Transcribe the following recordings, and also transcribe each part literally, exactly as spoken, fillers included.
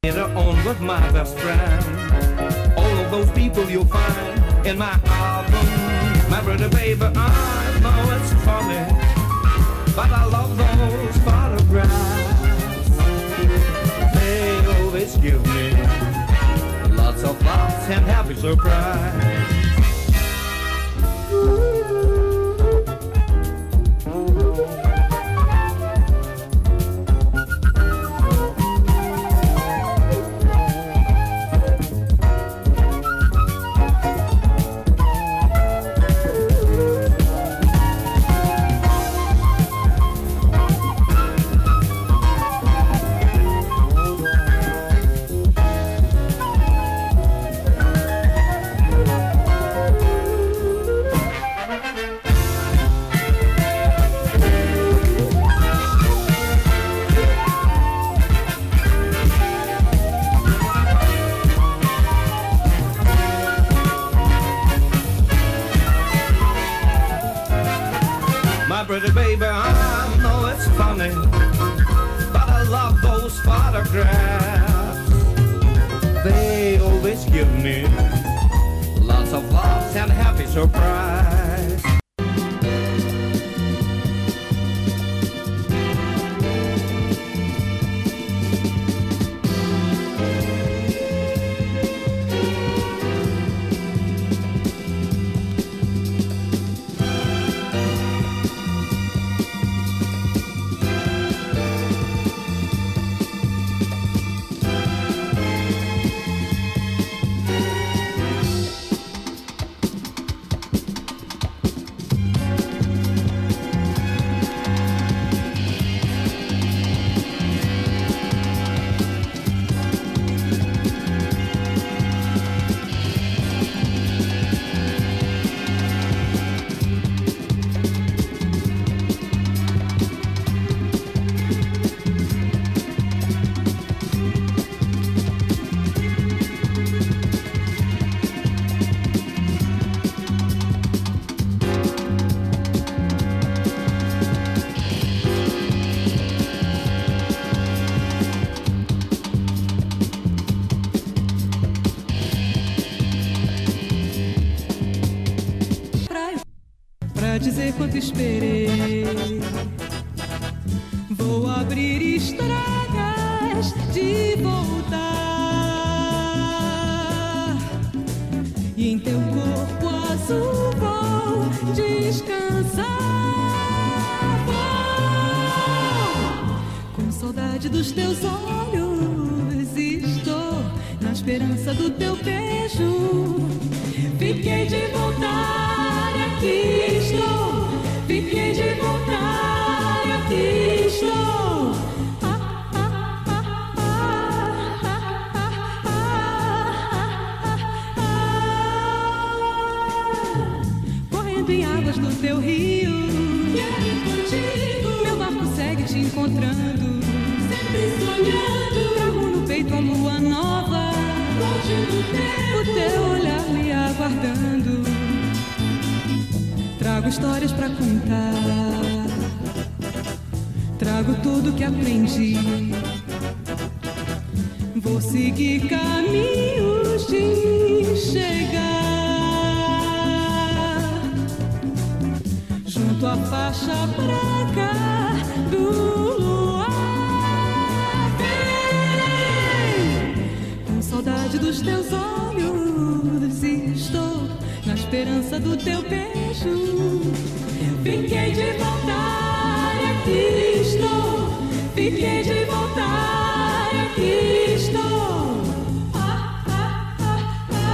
Later on with my best friend. All of those people you'll find in my album. My brother, baby, I know it's funny, but I love those photographs. They always give me lots of laughs and happy surprise. Pretty baby, I know it's funny, but I love those photographs. They always give me lots of laughs and happy surprise. Dizer quanto esperei, vou abrir estradas de voltar, e em teu corpo azul vou descansar. Vou, com saudade dos teus olhos, estou na esperança do teu beijo. Fiquei de voltar, aqui estou. Fiquei de voltar, aqui estou. Ah, ah, ah, ah, ah, ah, ah. Correndo em águas do teu rio, quero ir contigo. Meu barco segue te encontrando, sempre sonhando. Trago no peito a lua nova, o teu olhar me aguardando. Trago histórias pra contar, trago tudo que aprendi. Vou seguir caminhos de chegar junto à faixa branca do luar. Vem, com saudade dos teus olhos, estou na esperança do teu beijo. Fiquei de voltar, aqui estou. Fiquei de voltar, aqui estou. Ah, ah, ah, ah.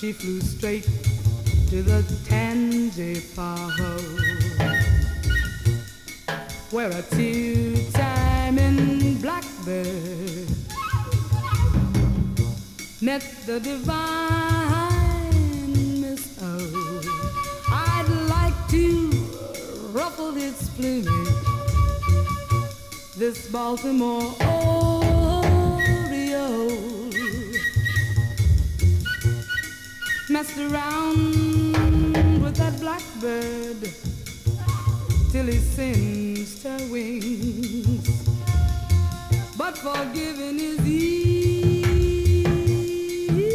she flew straight to the Tangipahoe, where a two-timing blackbird met the divine Miss O. I'd like to ruffle his plumage, this Baltimore Oriole. Messed around with that blackbird till he singed her wings, but forgiving is easy.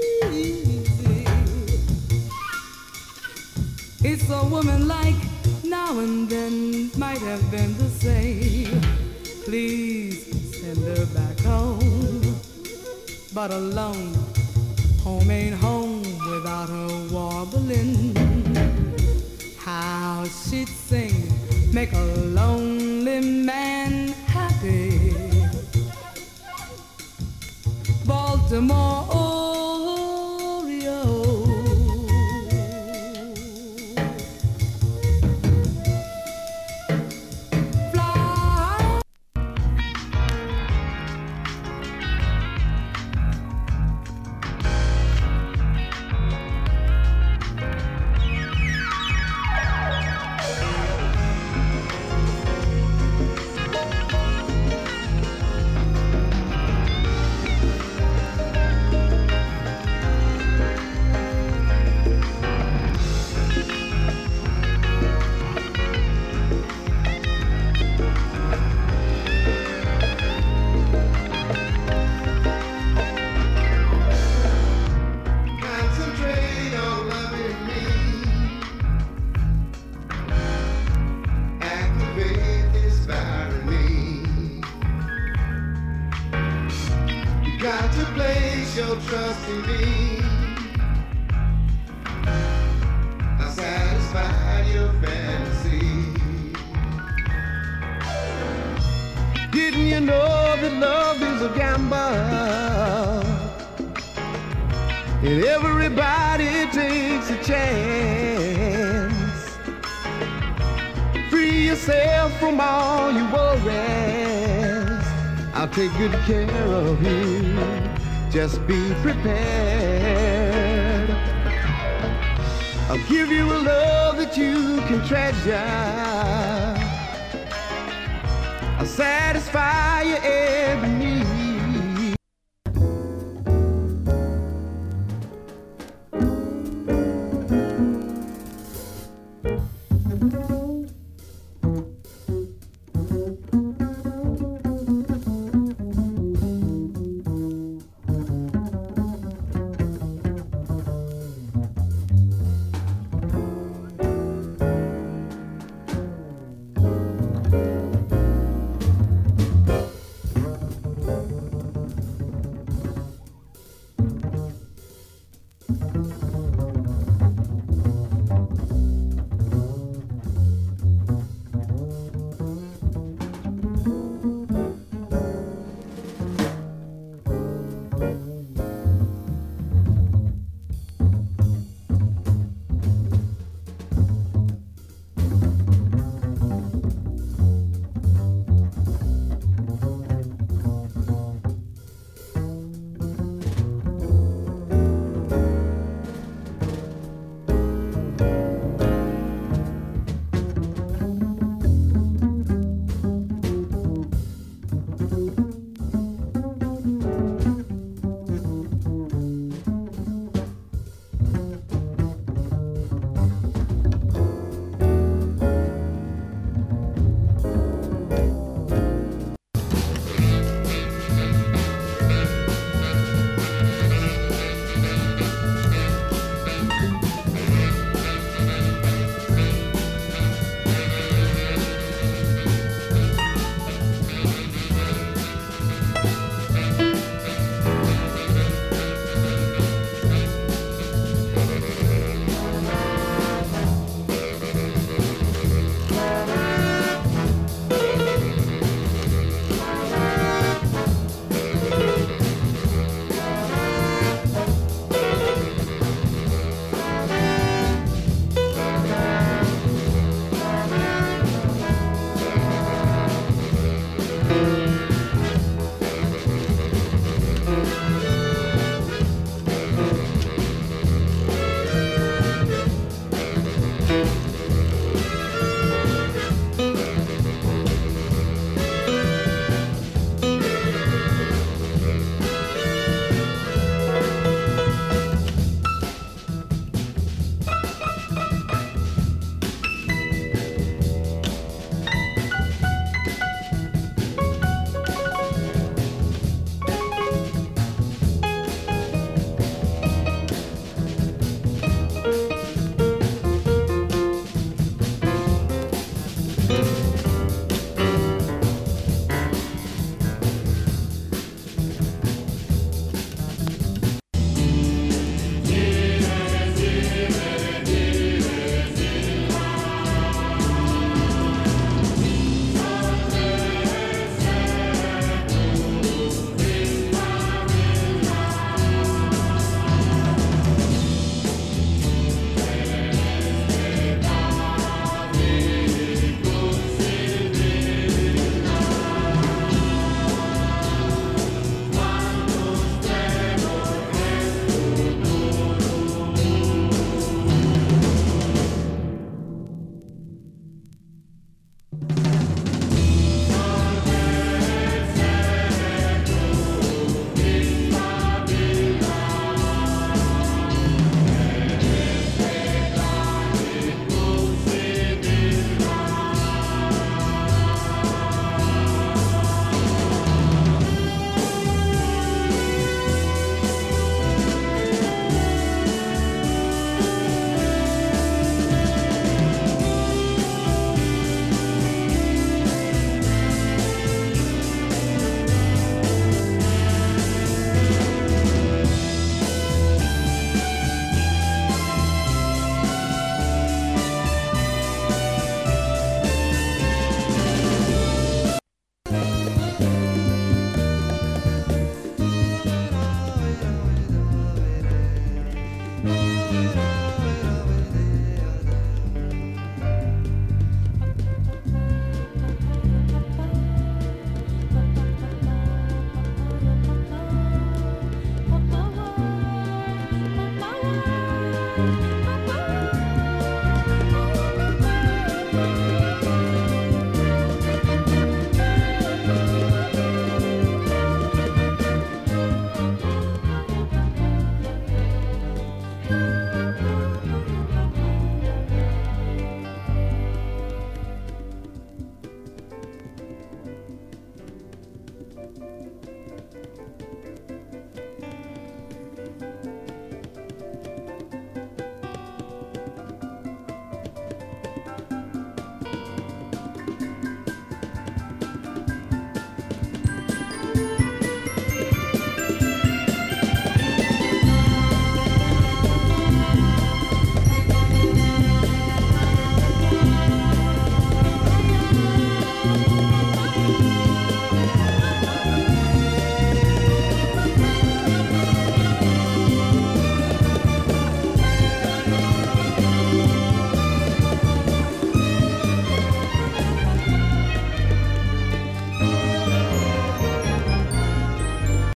It's a woman like now and then might have been the same. Please send her back home, but alone. Home ain't home without her warbling. How she'd sing, make a lonely man happy. Baltimore Oriole. Fly. Take good care of you, just be prepared. I'll give you a love that you can treasure. I'll satisfy your